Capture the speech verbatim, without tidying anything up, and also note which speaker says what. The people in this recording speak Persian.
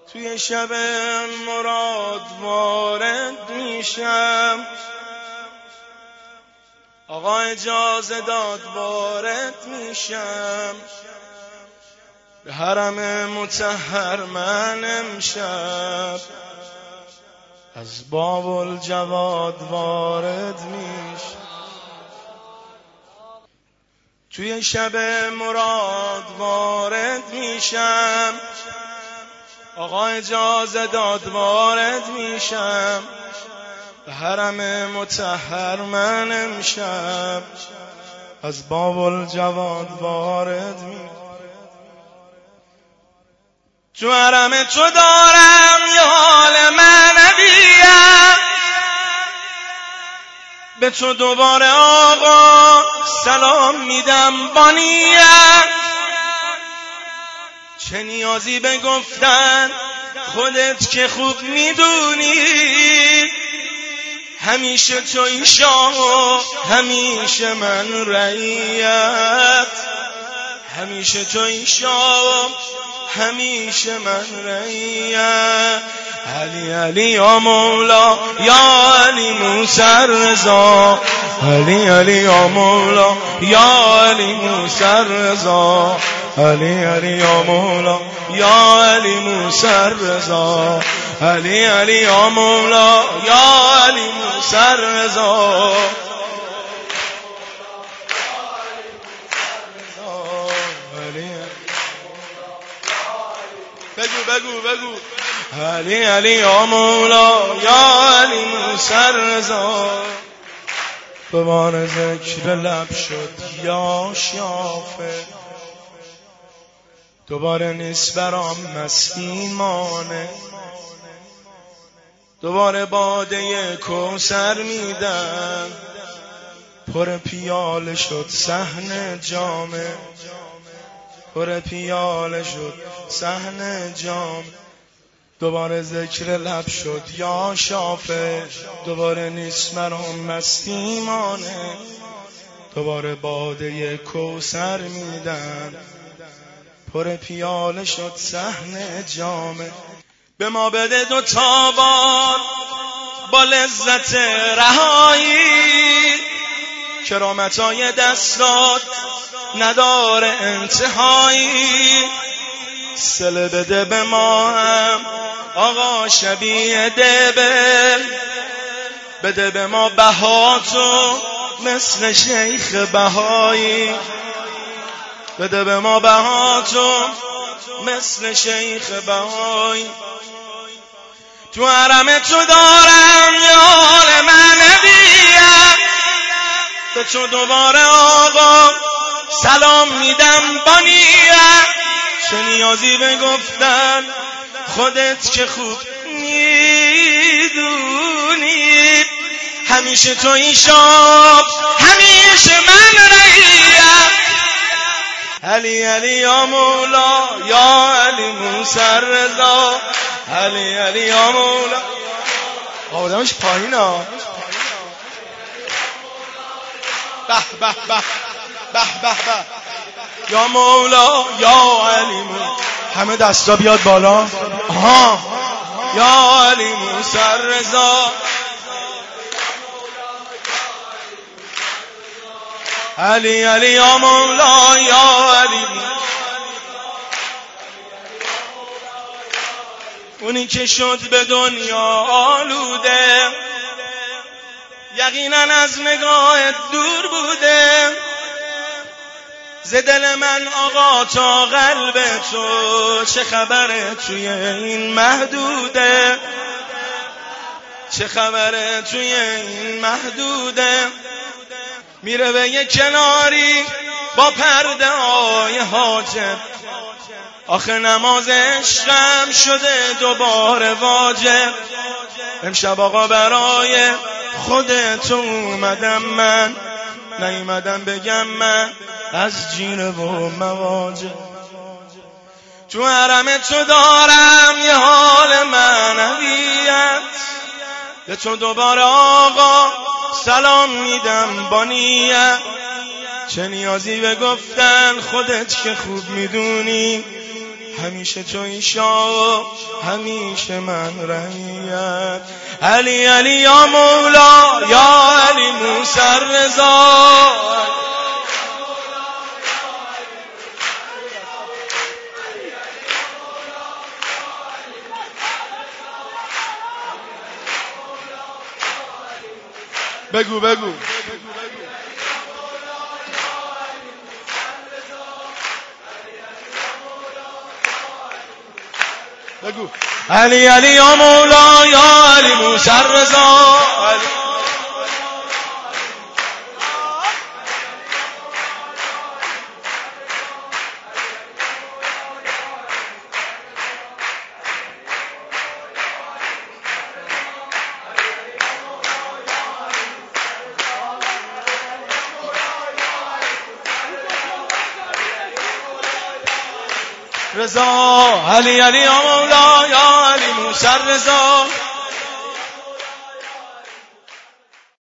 Speaker 1: توی شب مراد وارد میشم، آقا اجازه داد وارد میشم، به حرم مطهر من امشب از باب الجواد وارد میشم. توی شب مراد وارد میشم، آقا اجازه داد وارد میشم، به حرم مطهر من امشب از باب الجواد وارد میشم. تو حرم تو دارم یه حال معنویم، به تو دوباره آقا سلام میدم بانیم. چه نیازی به گفتن خودت که خوب میدونی، همیشه توی شاه و همیشه من رعیت، همیشه توی شاه و همیشه من رعیت. علی علی یا مولا یا علی موسی رضا، علی علی یا مولا یا علی موسی رضا، علی علی یا مولا یا علی موسی رضا، علی علی یا مولا یا علی موسی رضا. بگو بگو بگو علی علی یا مولا یا علی موسی رضا. دوباره ذکر لب شد یا شافه، دوباره نیست برام مستی مانه، دوباره باده کوثر میدم، پر پیاله شد صحن جامه، پر پیاله شد صحن جام. دوباره ذکر لب شد یا شافه، دوباره نیست مرام مستی مانه، دوباره باده کوثر میدم، پر پیاله شد صحن جامه. به ما بده دو تا بار با لذت رهایی، کرامتای دستات نداره انتهایی. سله بده به ما هم آقا شبیه دبل، بده به ما بهاتو مثل شیخ بهایی، بده به ما بهاتو مثل شیخ بهایی. تو حرم تو دارم یه حال معنویم، به تو دوباره آقا سلام میدم بانیم. چه نیازی به گفتن خودت که خوب میدونی، همیشه تو این شب همیشه من رعیت. علی علی یا مولا یا علی موسی رضا، علی علی یا مولا. آدمش پایین ها. به به به به به به یا مولا یا علی مولا. همه دستا بیاد بالا. آها یا علی موسی رضا، علی علی یا مولا یا علی. اونی که شد به دنیا آلوده، یقینا از نگاه دور بوده. ز دل من آقا تا قلب تو، چه خبره توی این محدوده، چه خبره توی این محدوده. میره به یک کناری با پرده های حاجب، آخه نماز عشقم شده دوباره واجب. امشب آقا برای خودت اومدم من، نیومدم بگم من از جیره و مواجب. تو حرم تو دارم یه حال معنویت، به تو دوباره آقا سلام میدم با نیت. چه نیازی به گفتن خودت که خوب میدونی، همیشه توی شاه همیشه من رعیت. علی علی یا مولا یا علی موسی رضا. بگو بگو بگو علی علی یا مولا یا علی موسی رضا. رضا علی علی یا مولا یا